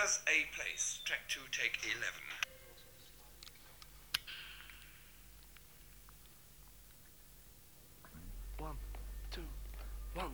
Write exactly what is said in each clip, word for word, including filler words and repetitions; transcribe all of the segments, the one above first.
has a place. Track two, take eleven. One, two, one.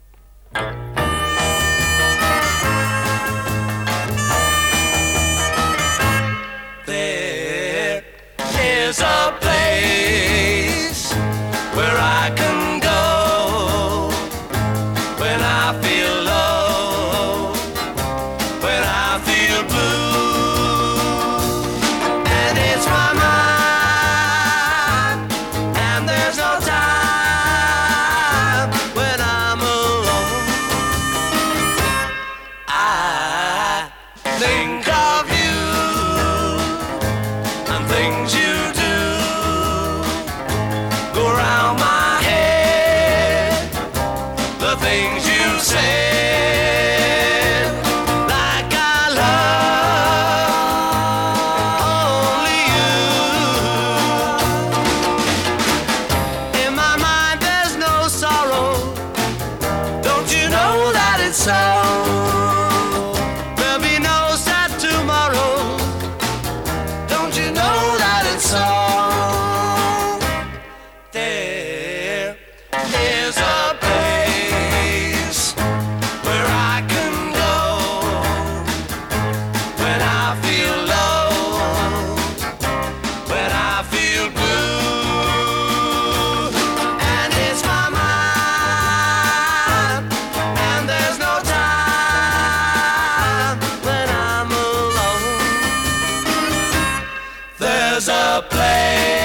There is a place where I can go when I feel low, when I feel blue, and it's my mind, and there's no time when I'm alone. I think of you, things you do go round my head, the things you said, like I love only you. In my mind there's no sorrow, don't you know that it's so? There'll be no sad tomorrow, don't you know that it's so? There is a place where I can go when I feel low, when I feel blue, and it's my mind, and there's no time when I'm alone. There's a place